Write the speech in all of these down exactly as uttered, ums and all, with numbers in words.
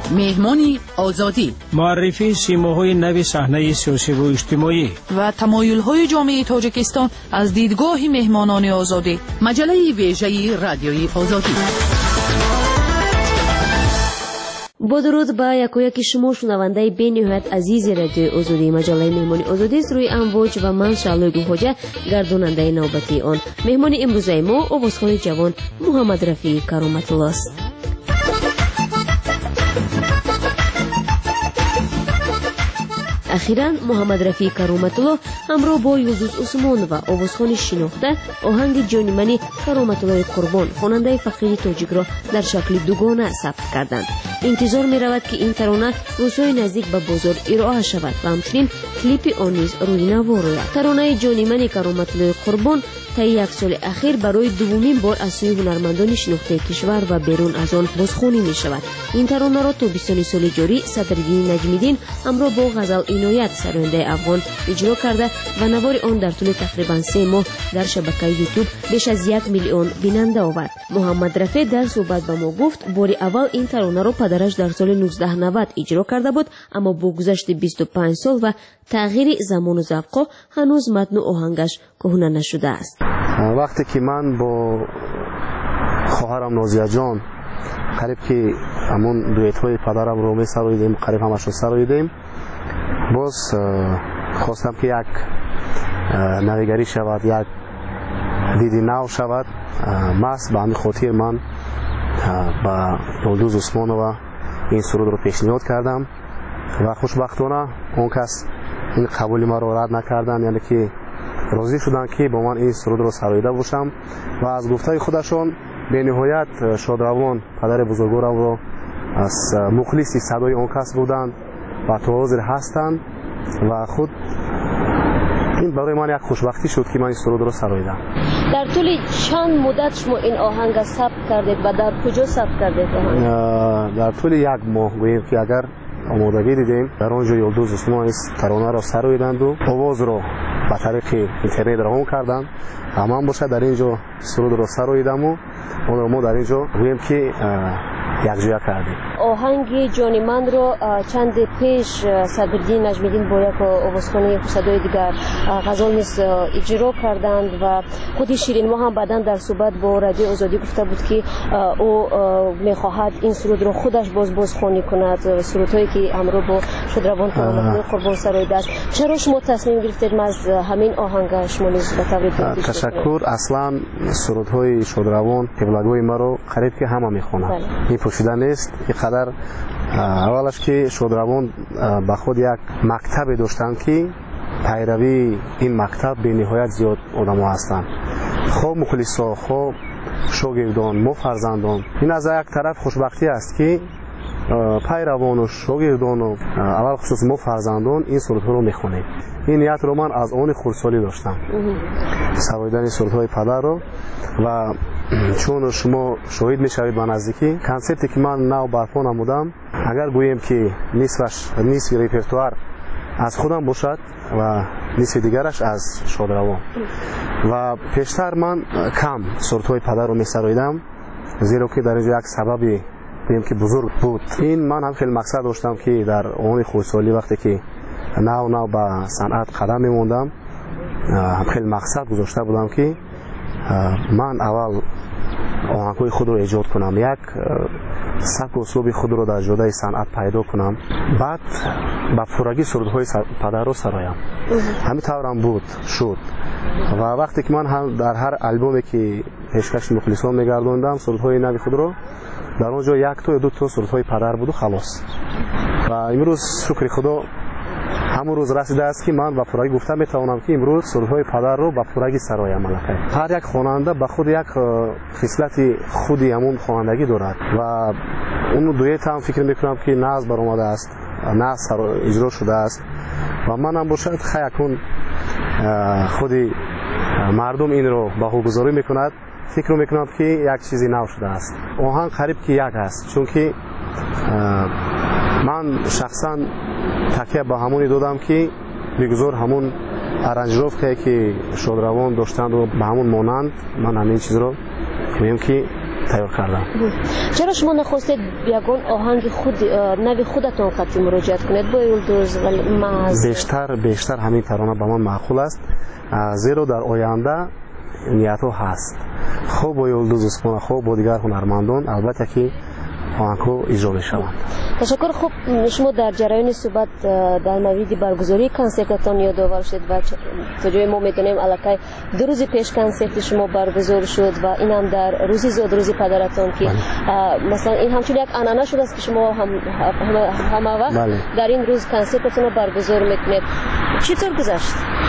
مهمانی آزادی، معرفی سیماهای نو صحنه سیاسی و اجتماعی و تمایل‌های جامعه تاجیکستان از دیدگاه مهمانان آزادی. مجله ویژه رادیوی آزادی. با درود با یکویک شما شنونده بین‌نهایت عزیز رادیوی آزادی. مجله مهمانی آزادی است روی امواج و من شعله گوهجه گرداننده نوبتی آن. مهمان امروزه ما آوازخوان جوان محمد رفیع کرامت الله است. اخیراً محمد رفیع کرامت الله همراه با یوزوس عثمان و آوازخوان شناخته آهنگ جانی منی کرامت الله قربان خواننده فقیر تاجیک را در شکل دوگانه ثبت کردند. انتظار می رود که این ترانه روزهای نزدیک به بازار ارائه شود و همچنین کلیپ آن نیز روی نوا روید. ترانه جانی منی کرامت الله قربان طی یک سال اخیر برای دومین بار از سوی هنرمندان شناخته کشور و بیرون از آن بازخوانی می شود. این ترانه را تابستان سال جاری صدرالدین نجمیدین همراه با غزل عنایت سراینده افغان اجرا کرده و نوار آن در طول تقریبا سه ماه در شبکه یوتیوب بیش از یک میلیون بیننده آورد. محمد رفیع در صحبت با ما گفت بار اول این ترانه را پدرش در سال نوزده نود اجرا کرده بود، اما با گذشت بیست و پنج سال و تغییر زمان و ذوق هنوز متن و آهنگش کهنه نشده است. وقتی که من با خواهرم نازیه جان قریب که همون دویت های پدرم رو می سراییدیم، قریب همش رو سراییدیم، باز خواستم که یک نویگری شود، یک دیدی نو شود. ماست به همین خاطر من با یلدوز عثمانова این سرود رو پیشنهاد کردم و خوشبختانه اون کس این قبول ما رو رد نکردن، یعنی که راضی شدن که با من این سرود رو سراییده باشم و از گفته خودشون به نهایت شادروان پدر بزرگوارم رو از مخلصی صدای اون کس بودند و تا حاضر هستند و خود این برای من یک خوشبختی شد که من این سرود رو سراییدم. در طول چند مدت شما این آهنگ ثبت کردید و در کجا ثبت کردید آهنگ؟ در طول یک ماه گوییم که اگر آمادگی دیدیم در آنجا یلدوز عثمان ترانه را سراییدند و آواز را به طریق اینترنت روان کردند و من باشه در اینجا سرود را سراییدم و اون را ما در اینجا گوییم که یکجا کردیم. آهنگ جانی من رو چند پیش صدرالدین نجمیدین با یک آوازخوان صدای دیگر غزل نیز اجرا کردند و خود شیرین ما هم بعداً در صحبت با رادیو آزادی گفته بود که او میخواهد این سرود رو خودش باز بازخوانی کند، سرودهایی که همراه با شادروان کرامت قربان سراییده است. چرا شما تصمیم گرفتید از همین آهنگ شما نیز به طور تشکر؟ اصلا سرودهای شادروان قبلگوی ما رو قریب که همه میخوانند، این پوشیده نیست. اینقدر اولش که شادروان به خود یک مکتب داشتند که پیروی این مکتب به نهایت زیاد آدم ها هستند، خوب مخلصا، خوب شاگردان، ما فرزندان. این از یک طرف خوشبختی است که پیروان و شاگردان و اول خصوص ما فرزندان این سرودها رو میخونیم. این نیت رو من از آن خردسالی داشتم، سراییدن سرودهای پدر رو، و چون شما شاهد میشوید به نزدیکی کنسرتی که من نو برپا نمودم، اگر گوییم که نصفش نصف ریپرتوار از خودم باشد و نصف دیگرش از شادروان، و پیشتر من کم سرودهای پدر رو میسراییدم زیرا که در اینجا یک سببی بگیم که بزرگ بود. این من هم خیلی مقصد داشتم که در آن خردسالی وقتی که نو نو به صنعت قدم میموندم هم خیلی مقصد گذاشته بودم که من اول آهنگ‌های خود رو ایجاد کنم، یک سبک و اسلوب خود رو در جاده صنعت پیدا کنم، بعد با پورگی سرودهای پدر رو سرایم. همین طورم بود شد و وقتی که من هم در هر البومی که پیشکش مخلصان میگردوندم سرودهای نوی خود رو، در اونجا یک تا یا دو تا سرودهای پدر بود و خلاص. و امروز شکر خدا همون روز رسیده است که من با پورگی گفتم میتوانم که امروز سرودهای پدر رو با پورگی سرایم. ملکه هر یک خواننده به خود یک خصلت خودی همون خوانندگی دارد و اون دویت هم فکر میکنم که ناز برآمده است، ناز اجرا شده است و من هم باشد خیلی خودی مردم این رو بهوگذاری میکند، فکر میکنم که یک چیزی نو شده است. آهنگ قریب که یک است، چون که من شخصا تکیه با همونی دادم که بگذار همون ارنجروفته که شادروان داشتند و به همون مانند من همین چیز رو میگم که تیار کردم. چرا شما نخواستید یگان آهنگ خود نوی خودتون قطعی مراجعت کنید با یلدوز و محض؟ بیشتر بیشتر همین ترانه به من معقول است، زیرا در آینده نیت ها هست خوب با یلدوز عثمان، خوب با دیگر هنرمندان البته که آهنگ ها اجرا میشوند. تشکر. خوب شما در جریان صحبت در مورد برگزاری کنسرتتان یادآور شد و تا جای ما میدونیم الکی دو روز پیش کنسرت شما برگزار شد و این هم در روزی زاد روزی پدرتان که مثلا این همچون یک عنعنه شده است که شما هم همه وقت در این روز کنسرتتان رو برگزار میکنید. چطور گذشت؟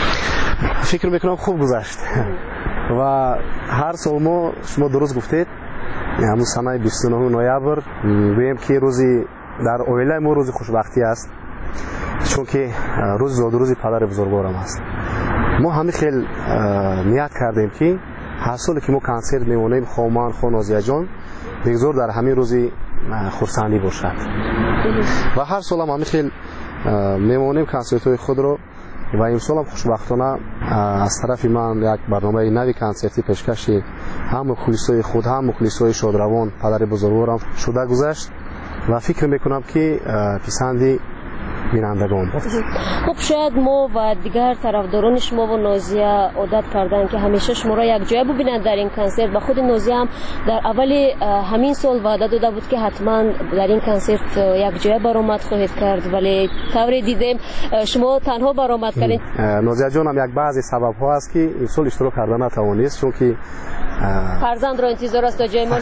فکر میکنم خوب گذشت و هر سال ما شما درست گفتید همون سنه بیست و نه نوامبر گویم که روزی در اویله ما روز خوشبختی است، چون که روز زاد روزی پدر بزرگوارم است. ما همه خیلی نیت کردیم که هر سال که ما کنسرت میمونیم خومان خو نازیه جان بگذار در همین روزی خرسندی باشد و هر سال هم همه خیلی میمونیم کنسرت های خود رو و این سال هم خوشبختانه از طرف من یک برنامه نوی کنسرتی پیشکشی هم مخلصای خود هم مخلصای شادروان پدر بزرگوارم شده گذشت و فکر میکنم که پسندی بینندگان بود. خب شاید ما و دیگر طرفداران شما و نازیه عادت کردن که همیشه شما را یک جای ببینند در این کنسرت و خود نازیه هم در اول همین سال وعده داده بود که حتما در این کنسرت یک جای برآمد خواهید کرد، ولی طوری دیدیم شما تنها برآمد کردید. نازیه جان هم یک بعضی سبب ها است که این سال اشتراک کردن نتوانست، چون که فرزند را انتظار است تا جای ما.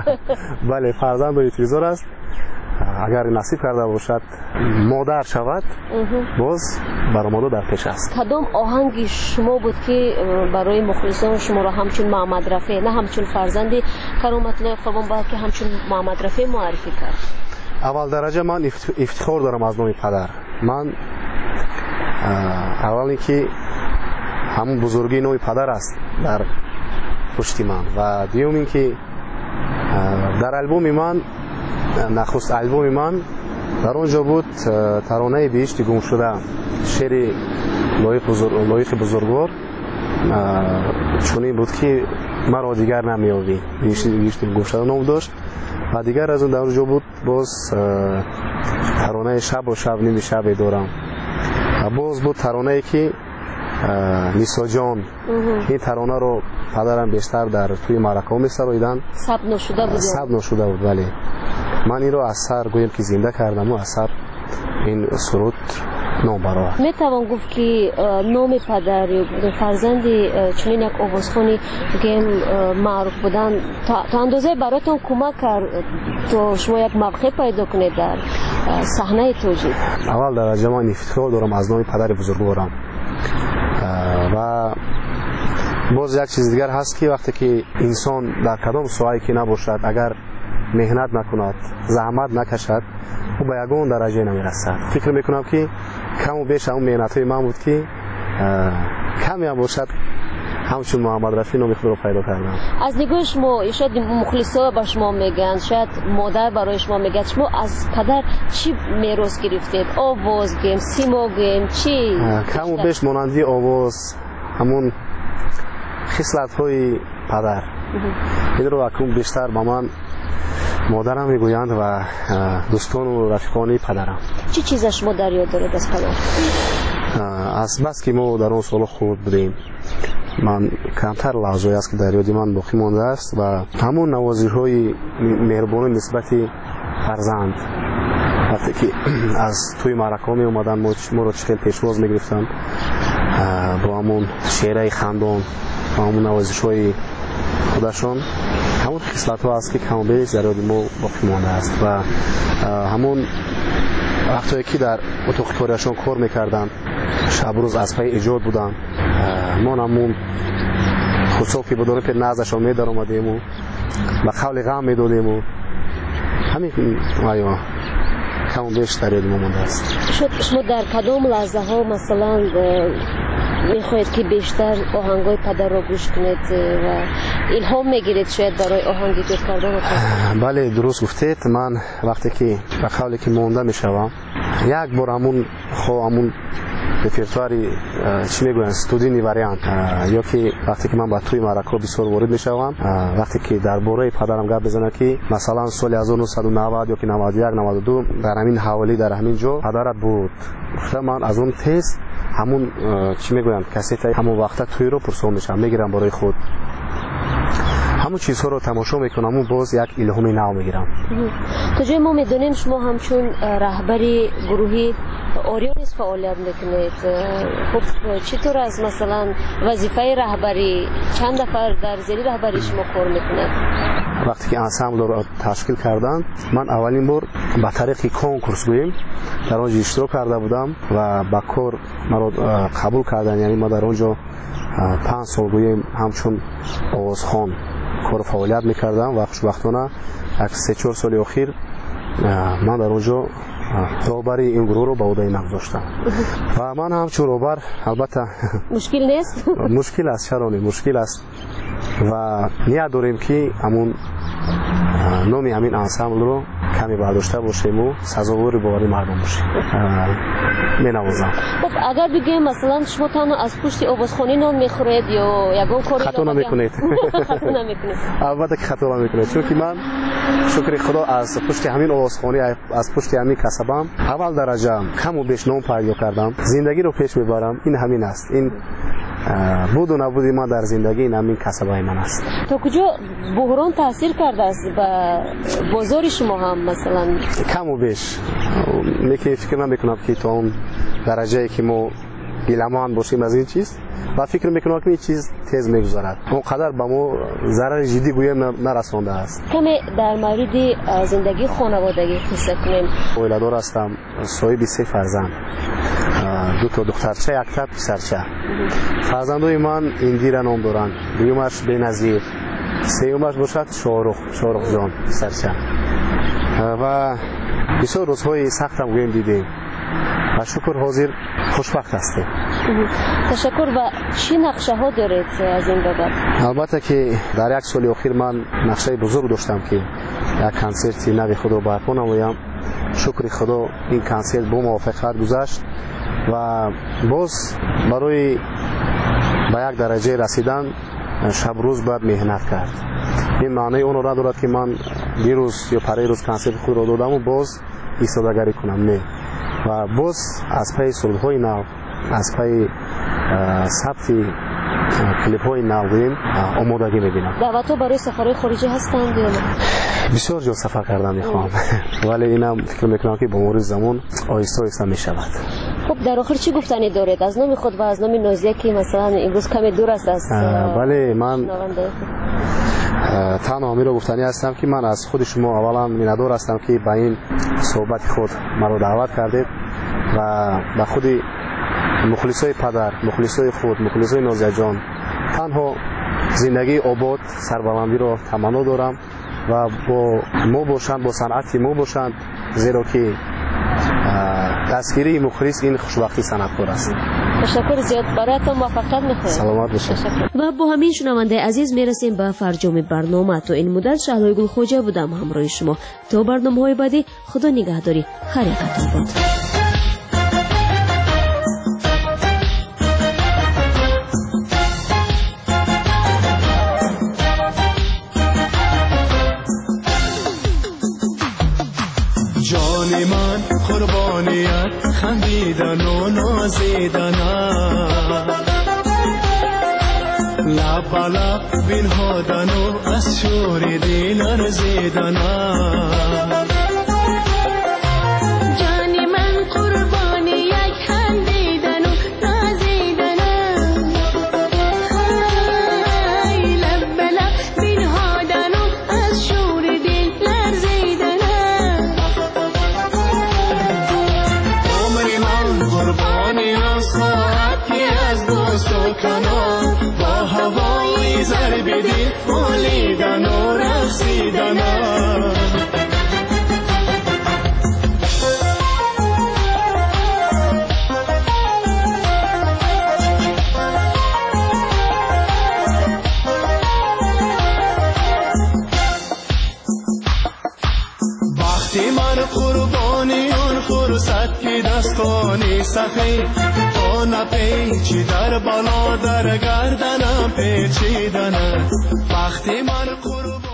بله فرزند را انتظار است، اگر نصیب کرده باشد مادر شود باز برآمده در پیش است. کدام آهنگ شما بود که برای مخلصان شما را همچون محمد رفیع نه همچون فرزند کرامت الله قربان بلکه همچون محمد رفیع معرفی کرد؟ اول درجه من افتخار دارم از نام پدر. من اولی که همون بزرگی نام پدر است در پشت من و دیوم این که در البوم من نخست البوم من در اونجا بود ترانه بهشت گم شده، شعر لایق بزرگ لایق بزرگوار چونین بود که مرا دیگر نمیابی. بهشت گم شده نام داشت و دیگر از اون در اونجا بود باز ترانه شب و شب نمی شب دارم و باز بود ترانه که نیسا جان. این ترانه رو پدرم بیشتر در توی معرکه ها می سرایدن، ثبت نشده بود. ثبت نشده بود ولی من این رو از سر گویم که زنده کردم و از سر این سرود نام برای می توان گفت که نام پدر فرزند چنین یک آوازخوانی که معروف بودن تا اندازه براتون کمک کرد تا شما یک موقع پیدا کنید در صحنه توجیه؟ اول درجه من افتخار دارم از نام پدر بزرگوارم و باز یک چیز دیگر هست که وقتی که انسان در کدام ساحه‌ای که نباشد اگر مهنت نکند زحمت نکشد او به یگان درجه نمیرسد. فکر میکنم که کم و بیش اون مهنت های من بود که کمی هم باشد همچون محمد رفیع نام خود رو پیدا کردم. از نگاه شما شاید مخلصا با شما میگن، شاید مادر برای شما میگه، شما از پدر چی میراث گرفتید؟ آواز گیم، سیما گیم، چی؟ کم و بیش مانندی آواز، همون خصلت های پدر. این رو اکنون بیشتر با من مادرم میگویند و دوستان و رفیقانی پدرم. چی چیزا شما در یاد دارید از پدر؟ از بس که ما در اون سال خود بودیم من کمتر لحظه‌ای است که در یاد من باقی مانده است و همون نوازش‌های مهربانی نسبت فرزند وقتی که از توی معرکه می اومدن ما رو چخیل پیشواز میگرفتن با همون شعرهای خندان و همون نوازش‌های خودشان، همون خصلت ها است که کم و بیش در یاد ما باقی مانده است و همون وقتی که در اتاق کاریشان کار میکردن شب روز از پی ایجاد بودن ما همون خصوصا که بدون که نازشان می در آمدیم و به قول غم می دادیم و همین آیا کم و بیش در یاد ما مانده است. شما در کدام لحظه ها مثلا میخواید که بیشتر آهنگای پدر را گوش کنید و الهام میگیرید شاید برای آهنگی گوش کردن؟ بله درست گفتید. من وقتی که به قولی که مانده میشوم یک بار همون خو همون репертуари чӣ мегӯянд студийни вариант ё ки вақте ки ман ба тӯи маъракҳо бисёр ворид мешавам, вақте ки дар бораи падарам гап бизанам ки масалан соли ҳазору нуҳсаду навад ёки наваду як наваду ду дар ҳамин ҳаволӣ дар ҳамин ҷо падарат буд, гуфта ман аз он тез ҳамун чӣ мегӯянд кассетаи ҳамон вақта тӯиро пурсон мешавам, мегирам бораи худ, ҳамун чизҳоро тамошо мекунам, ҳамун боз як илҳоми нав мегирам. то ҷои мо медонем шумо ҳамчун раҳбари гурӯҳи Орионис фаъолият мекунед. хуб чӣ тавр аст масалан вазифаи раҳбарӣ, чанд нафар дар зери раҳбари шумо кор мекунад? вақте ки ансамблро ташкил карданд, ман аввалин бор ба тариқи конкурс гӯем дар он ҷо иштирок карда будам ва ба кор маро қабул карданд, яъне ма дар он ҷо панҷ сол гӯем ҳамчун овозхон кор фаъолият мекардам ва хушбахтона як се чор соли охир ман дар он ҷо роҳбари ин гурӯҳро ба ӯҳдаи ман гузоштам ва ман ҳамчун роҳбар албатта мушкил нест? мушкил аст, чаро не мушкил аст ва ният дорем ки ҳамун номи ҳамин ансамблро каме бардошта бошему сазовори бовари мардум бошем. менавозам. хуб агар бигӯем масалан шумо танҳо аз пушти овозхонӣ ном мехӯред ё ягон кори хато намекунед? хато намекунед? албатта ки хато намекунед, чунки ман шукри худо аз пушти ҳамин овозхонӣ, аз пушти ҳамин касабам аввал дараҷа каму беш ном пайдо кардам, зиндагиро пеш мебарам. ин ҳамин аст, ин буду набуди ман дар зиндагӣ ин ҳамин касабаи ман аст. то куҷо буҳрон таъсир кардааст ба бозори шумо ҳам масалан? каму беш лекин фикр намекунам ки то он дараҷае ки мо биламанд бошем аз ин чиз ва фикр мекунам ки ин чиз тез мегузарад, он қадар ба мо зарари ҷиддӣ гӯем нарасондааст. каме дар мавриди зиндагии хонаводагӣ қисса кунем. оиладор ҳастам, соҳиби се фарзанд, ду то духтарча, якта писарча. фарзандои ман Индира ном доранд, дуюмаш Беназир, сеюмаш бошад Шорух, Шорухҷон писарча. ва бисёр рӯзҳои сахтам гӯем дидем ва шукр ҳозир хушбахт ҳастем. ташаккур. ва чӣ нақшаҳо доред аз ин бобат? албатта ки дар як соли охир ман нақшаи бузург доштам ки як консерти нави худо барпо намоям. шукри худо ин консерт бо муваффақият гузашт ва боз барои ба як дараҷае расидан шабрӯз баъд меҳнат кард. ин маънои онро надорад ки ман дирӯз ё параи рӯз консерти худро додаму боз истодагарӣ кунам, не. ва боз аз пайи сурудҳои нав, аз пайи сабти клипҳои нав гӯем омодагӣ мебинам. даъватҳо барои сафарҳои хориҷӣ ҳастанд ё не? бисёр ҷо сафар кардан мехоҳам, вале инам фикр мекунам ки бо мури замон оҳиста оҳиста мешавад. хуб дар охир чӣ гуфтанӣ доред аз номи худ ва аз номи Нозия ки масалан имрӯз каме дур аст аз бале ман танҳо ҳамиро гуфтанӣ ҳастам ки ман аз худи шумо аввалан миннатдор ҳастам ки ба ин суҳбати худ маро даъват кардед ва ба худи мухлисои падар, мухлисои худ, мухлисои Нозияҷон танҳо зиндагии обод, сарбаландиро таманно дорам ва бо мо бошанд, бо санъати мо бошанд, зеро ки дастгирии мухлис ин хушбахти санъаткор аст. ташаккур зиёд. бароятон муваффақият мехоҳем. саломат бошед. ва бо ҳамин шунавандаи азиз мерасем ба фарҷоми барнома. то ин муддат Шаҳлои Гулхоҷа будам ҳамроҳи шумо. то барномаҳои баъдӣ худо нигаҳдори ҳар якатон бод. جان من قربانیت خندیدن و نازیدنم لب لب بنهادن و از شور دل ارزیدنم جان من قربانیت خندیدن و نازیدنم های لب لب بنهادن و از شور دل ارزیدنم عمر من قربانی ساعتی از دوست و کنار با هوای ضرب دل مالیدن و رقصیدنم وقتی من قربانی اون فرصت که دستانی سخی تو نپیچی در بالا در گردنم پیچیدنه وقتی من قربان